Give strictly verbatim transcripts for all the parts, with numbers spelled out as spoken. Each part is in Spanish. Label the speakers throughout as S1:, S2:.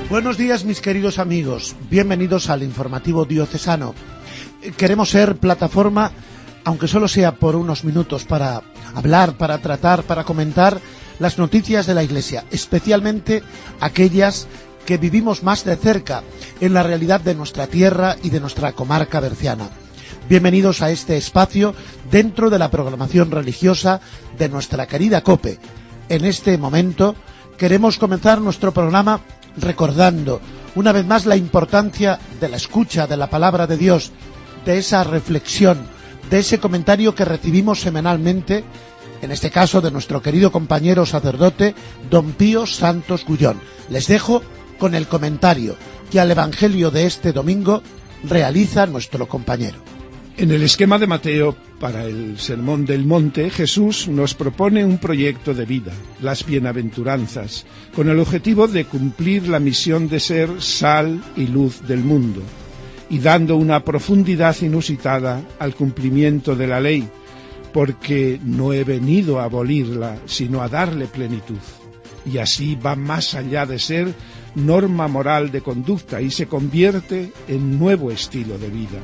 S1: Buenos días, mis queridos amigos. Bienvenidos al informativo diocesano. Queremos ser plataforma, aunque solo sea por unos minutos, para hablar, para tratar, para comentar las noticias de la Iglesia, especialmente aquellas que vivimos más de cerca en la realidad de nuestra tierra y de nuestra comarca berciana. Bienvenidos a este espacio dentro de la programación religiosa de nuestra querida COPE. En este momento queremos comenzar nuestro programa recordando una vez más la importancia de la escucha de la palabra de Dios, de esa reflexión, de ese comentario que recibimos semanalmente, en este caso de nuestro querido compañero sacerdote Don Pío Santos Gullón. Les dejo con el comentario que al Evangelio de este domingo realiza nuestro compañero.
S2: En el esquema de Mateo, para el Sermón del Monte, Jesús nos propone un proyecto de vida, las bienaventuranzas, con el objetivo de cumplir la misión de ser sal y luz del mundo, y dando una profundidad inusitada al cumplimiento de la ley, porque no he venido a abolirla, sino a darle plenitud. Y así va más allá de ser norma moral de conducta y se convierte en nuevo estilo de vida.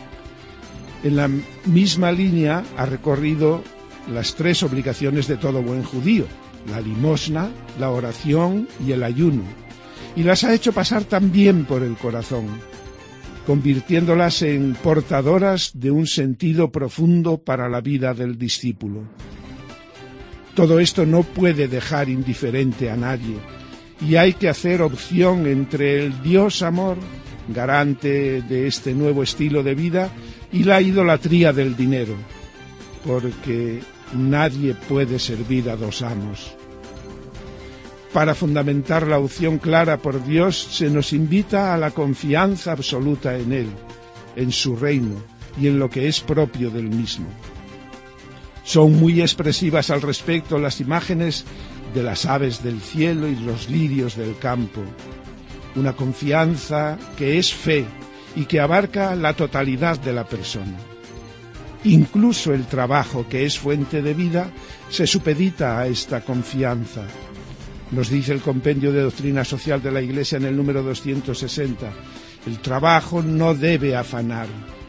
S2: En la misma línea ha recorrido las tres obligaciones de todo buen judío, la limosna, la oración y el ayuno, y las ha hecho pasar también por el corazón, convirtiéndolas en portadoras de un sentido profundo para la vida del discípulo. Todo esto no puede dejar indiferente a nadie, y hay que hacer opción entre el Dios amor, garante de este nuevo estilo de vida, y la idolatría del dinero, porque nadie puede servir a dos amos. Para fundamentar la opción clara por Dios, se nos invita a la confianza absoluta en Él, en su reino y en lo que es propio del mismo. Son muy expresivas al respecto las imágenes de las aves del cielo y los lirios del campo. Una confianza que es fe y que abarca la totalidad de la persona. Incluso el trabajo, que es fuente de vida, se supedita a esta confianza. Nos dice el Compendio de Doctrina Social de la Iglesia en el número doscientos sesenta, el trabajo no debe afanar.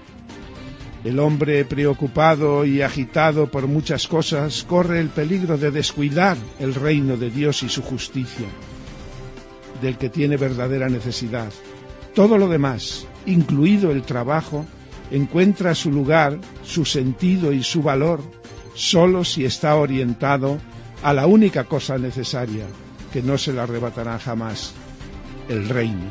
S2: El hombre preocupado y agitado por muchas cosas corre el peligro de descuidar el reino de Dios y su justicia, del que tiene verdadera necesidad. Todo lo demás, incluido el trabajo, encuentra su lugar, su sentido y su valor solo si está orientado a la única cosa necesaria, que no se la arrebatará jamás, el reino.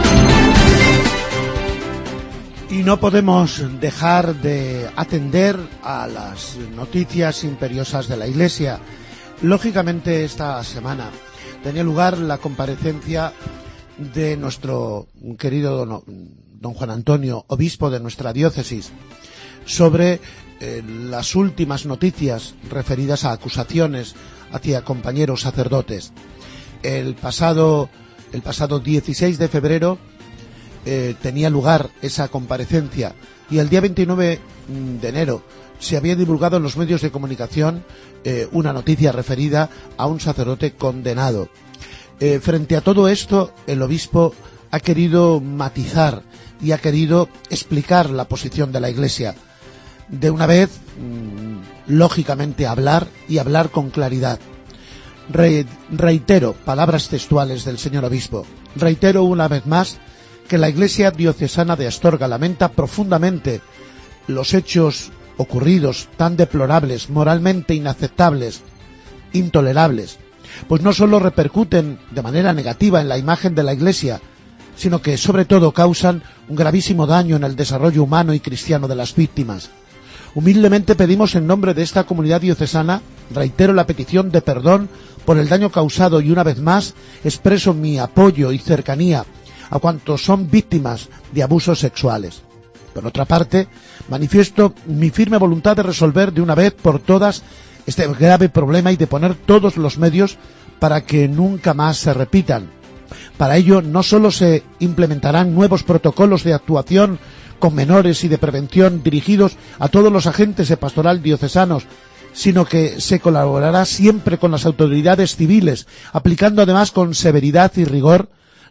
S1: Y no podemos dejar de atender a las noticias imperiosas de la Iglesia. Lógicamente, esta semana tenía lugar la comparecencia de nuestro querido don, don Juan Antonio, obispo de nuestra diócesis, sobre eh, las últimas noticias referidas a acusaciones hacia compañeros sacerdotes. El pasado, el pasado dieciséis de febrero eh, tenía lugar esa comparecencia y el día veintinueve de enero se había divulgado en los medios de comunicación eh, una noticia referida a un sacerdote condenado. Eh, frente a todo esto, el obispo ha querido matizar y ha querido explicar la posición de la Iglesia. De una vez, mmm, lógicamente, hablar y hablar con claridad. Re- reitero palabras textuales del señor obispo. Reitero una vez más que la Iglesia diocesana de Astorga lamenta profundamente los hechos ocurridos tan deplorables, moralmente inaceptables, intolerables, pues no solo repercuten de manera negativa en la imagen de la Iglesia, sino que sobre todo causan un gravísimo daño en el desarrollo humano y cristiano de las víctimas. Humildemente pedimos en nombre de esta comunidad diocesana, reitero la petición de perdón por el daño causado y una vez más expreso mi apoyo y cercanía a cuantos son víctimas de abusos sexuales. Por otra parte, manifiesto mi firme voluntad de resolver de una vez por todas este grave problema y de poner todos los medios para que nunca más se repitan. Para ello, no solo se implementarán nuevos protocolos de actuación con menores y de prevención dirigidos a todos los agentes de pastoral diocesanos, sino que se colaborará siempre con las autoridades civiles, aplicando además con severidad y rigor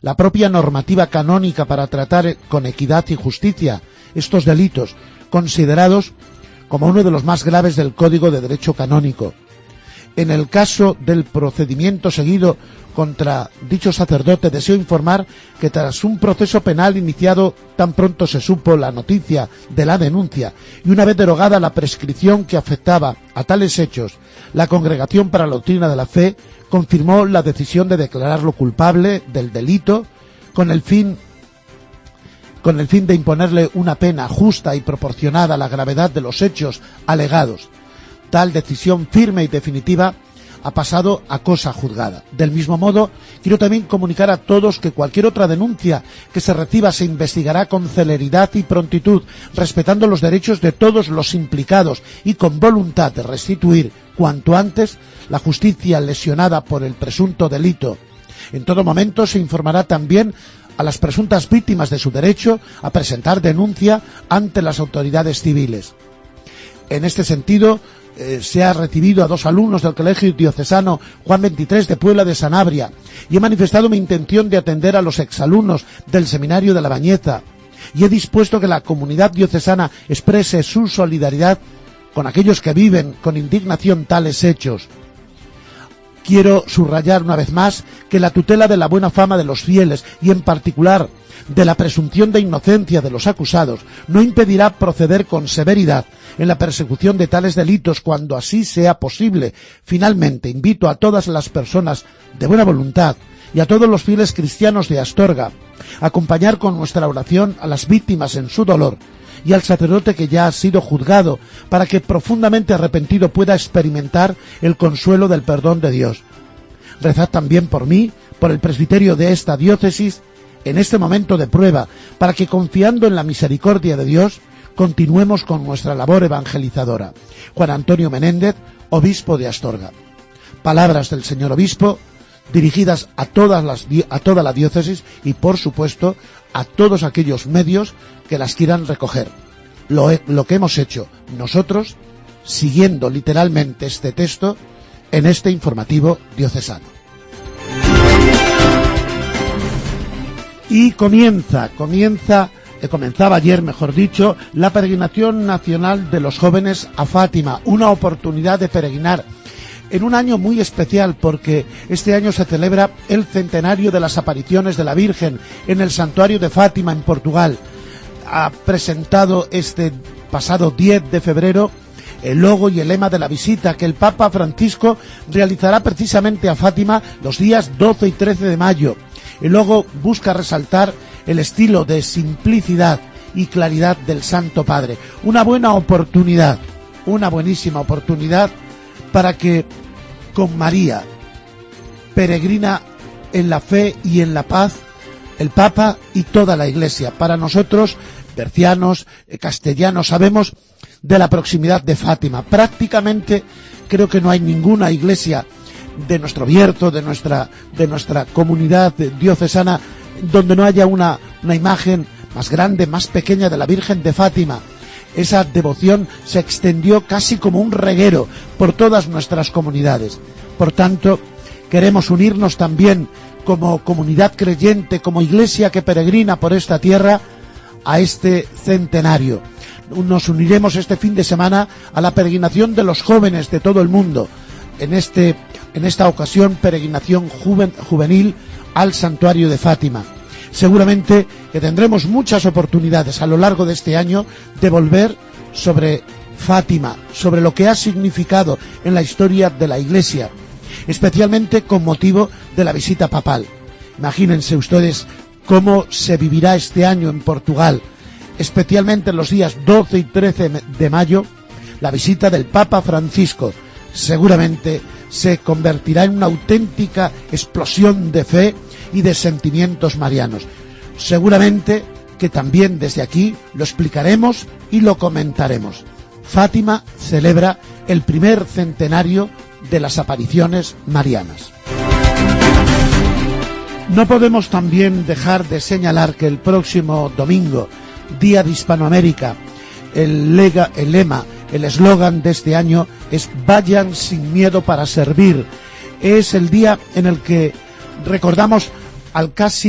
S1: la propia normativa canónica para tratar con equidad y justicia estos delitos, considerados como uno de los más graves del Código de Derecho Canónico. En el caso del procedimiento seguido contra dicho sacerdote, deseo informar que tras un proceso penal iniciado tan pronto se supo la noticia de la denuncia y una vez derogada la prescripción que afectaba a tales hechos, la Congregación para la Doctrina de la Fe confirmó la decisión de declararlo culpable del delito con el fin con el fin de imponerle una pena justa y proporcionada a la gravedad de los hechos alegados. Tal decisión firme y definitiva ha pasado a cosa juzgada. Del mismo modo, quiero también comunicar a todos que cualquier otra denuncia que se reciba se investigará con celeridad y prontitud, respetando los derechos de todos los implicados y con voluntad de restituir cuanto antes la justicia lesionada por el presunto delito. En todo momento se informará también a las presuntas víctimas de su derecho a presentar denuncia ante las autoridades civiles. En este sentido, eh, se ha recibido a dos alumnos del Colegio Diocesano Juan veintitrés de Puebla de Sanabria y he manifestado mi intención de atender a los exalumnos del Seminario de La Bañeza y he dispuesto que la comunidad diocesana exprese su solidaridad con aquellos que viven con indignación tales hechos. Quiero subrayar una vez más que la tutela de la buena fama de los fieles y en particular de la presunción de inocencia de los acusados no impedirá proceder con severidad en la persecución de tales delitos cuando así sea posible. Finalmente, invito a todas las personas de buena voluntad y a todos los fieles cristianos de Astorga a acompañar con nuestra oración a las víctimas en su dolor y al sacerdote que ya ha sido juzgado, para que profundamente arrepentido pueda experimentar el consuelo del perdón de Dios. Rezad también por mí, por el presbiterio de esta diócesis, en este momento de prueba, para que confiando en la misericordia de Dios, continuemos con nuestra labor evangelizadora. Juan Antonio Menéndez, obispo de Astorga. Palabras del señor obispo, dirigidas a todas las, a toda la diócesis y, por supuesto, a todos aquellos medios que las quieran recoger. Lo, lo que hemos hecho nosotros, siguiendo literalmente este texto, en este informativo diocesano. Y comienza, comienza, eh, comenzaba ayer, mejor dicho, la peregrinación nacional de los jóvenes a Fátima, una oportunidad de peregrinar en un año muy especial porque este año se celebra el centenario de las apariciones de la Virgen en el santuario de Fátima en Portugal. Ha presentado este pasado diez de febrero el logo y el lema de la visita que el Papa Francisco realizará precisamente a Fátima los días doce y trece de mayo. El logo busca resaltar el estilo de simplicidad y claridad del Santo Padre. Una buena oportunidad, una buenísima oportunidad para que con María, peregrina en la fe y en la paz, el Papa y toda la Iglesia. Para nosotros, bercianos, castellanos, sabemos de la proximidad de Fátima. Prácticamente creo que no hay ninguna iglesia de nuestro Bierzo, de nuestra, de nuestra comunidad diocesana, donde no haya una, una imagen más grande, más pequeña de la Virgen de Fátima. Esa devoción se extendió casi como un reguero por todas nuestras comunidades. Por tanto, queremos unirnos también como comunidad creyente, como iglesia que peregrina por esta tierra, a este centenario. Nos uniremos este fin de semana a la peregrinación de los jóvenes de todo el mundo. En este, en esta ocasión, peregrinación juven, juvenil al santuario de Fátima. Seguramente que tendremos muchas oportunidades a lo largo de este año de volver sobre Fátima, sobre lo que ha significado en la historia de la Iglesia, especialmente con motivo de la visita papal. Imagínense ustedes cómo se vivirá este año en Portugal, especialmente en los días doce y trece de mayo, la visita del Papa Francisco. Seguramente se convertirá en una auténtica explosión de fe y de sentimientos marianos. Seguramente que también desde aquí lo explicaremos y lo comentaremos. Fátima celebra el primer centenario de las apariciones marianas. No podemos también dejar de señalar que el próximo domingo, Día de Hispanoamérica, el, lega, el lema, el eslogan de este año es "Vayan sin miedo para servir". Es el día en el que recordamos al casi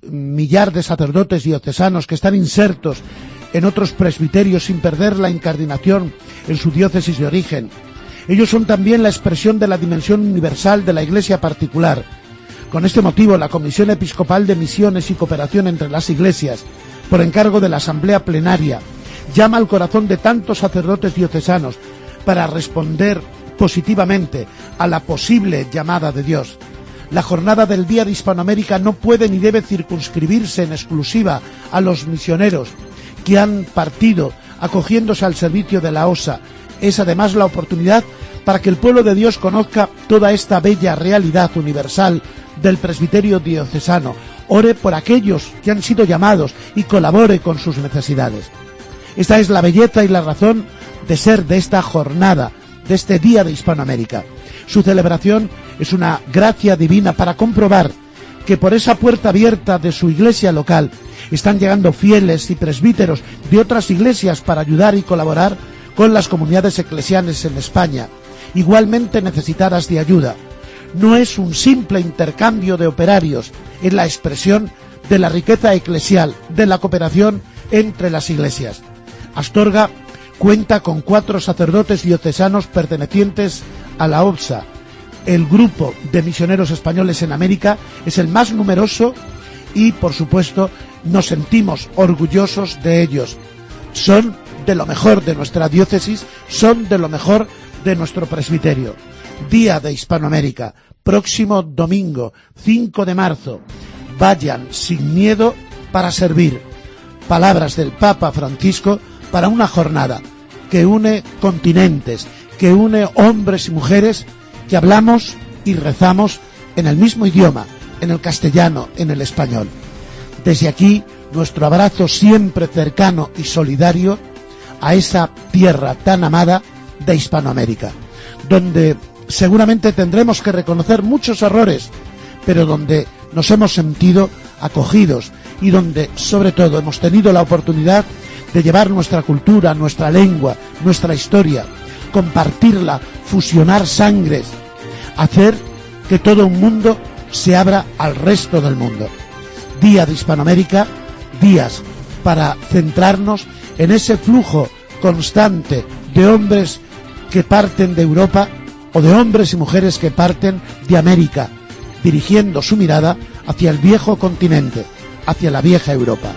S1: millar de sacerdotes diocesanos que están insertos en otros presbiterios sin perder la incardinación en su diócesis de origen. Ellos son también la expresión de la dimensión universal de la Iglesia particular. Con este motivo, la Comisión Episcopal de Misiones y Cooperación entre las Iglesias, por encargo de la Asamblea Plenaria, llama al corazón de tantos sacerdotes diocesanos para responder positivamente a la posible llamada de Dios. La jornada del Día de Hispanoamérica no puede ni debe circunscribirse en exclusiva a los misioneros que han partido acogiéndose al servicio de la O S A. Es además la oportunidad para que el pueblo de Dios conozca toda esta bella realidad universal del presbiterio diocesano, ore por aquellos que han sido llamados y colabore con sus necesidades. Esta es la belleza y la razón de ser de esta jornada, de este Día de Hispanoamérica. Su celebración es una gracia divina para comprobar que por esa puerta abierta de su iglesia local están llegando fieles y presbíteros de otras iglesias para ayudar y colaborar con las comunidades eclesiales en España, igualmente necesitadas de ayuda. No es un simple intercambio de operarios, es la expresión de la riqueza eclesial, de la cooperación entre las iglesias. Astorga cuenta con cuatro sacerdotes diocesanos pertenecientes a la O B S A. El grupo de misioneros españoles en América es el más numeroso y, por supuesto, nos sentimos orgullosos de ellos. Son de lo mejor de nuestra diócesis, son de lo mejor de nuestro presbiterio. Día de Hispanoamérica, próximo domingo, cinco de marzo. Vayan sin miedo para servir. Palabras del Papa Francisco para una jornada que une continentes, que une hombres y mujeres que hablamos y rezamos en el mismo idioma, en el castellano, en el español. Desde aquí, nuestro abrazo siempre cercano y solidario a esa tierra tan amada de Hispanoamérica, donde seguramente tendremos que reconocer muchos errores, pero donde nos hemos sentido acogidos y donde, sobre todo, hemos tenido la oportunidad de llevar nuestra cultura, nuestra lengua, nuestra historia, compartirla, fusionar sangres, hacer que todo un mundo se abra al resto del mundo. Día de Hispanoamérica, días para centrarnos en ese flujo constante de hombres que parten de Europa o de hombres y mujeres que parten de América, dirigiendo su mirada hacia el viejo continente, hacia la vieja Europa.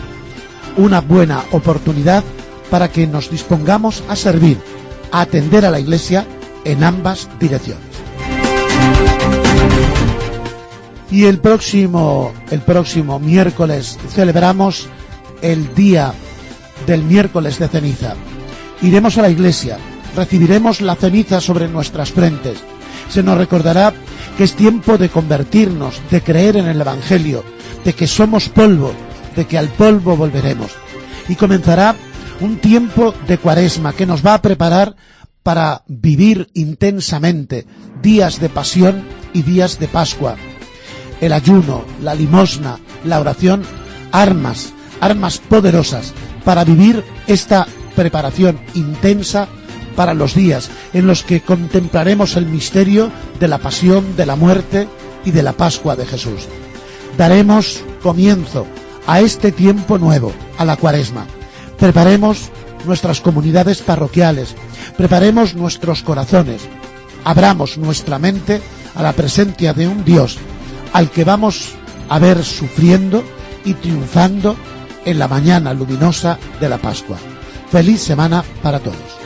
S1: Una buena oportunidad para que nos dispongamos a servir, a atender a la Iglesia en ambas direcciones. Y el próximo, el próximo miércoles celebramos el día del miércoles de ceniza. Iremos a la iglesia, recibiremos la ceniza sobre nuestras frentes. Se nos recordará que es tiempo de convertirnos, de creer en el Evangelio, de que somos polvo, de que al polvo volveremos. Y comenzará un tiempo de Cuaresma que nos va a preparar para vivir intensamente días de pasión y días de Pascua. El ayuno, la limosna, la oración, armas, armas poderosas para vivir esta preparación intensa para los días en los que contemplaremos el misterio de la pasión, de la muerte y de la Pascua de Jesús. Daremos comienzo a este tiempo nuevo, a la Cuaresma. Preparemos nuestras comunidades parroquiales, preparemos nuestros corazones, abramos nuestra mente a la presencia de un Dios al que vamos a ver sufriendo y triunfando en la mañana luminosa de la Pascua. Feliz semana para todos.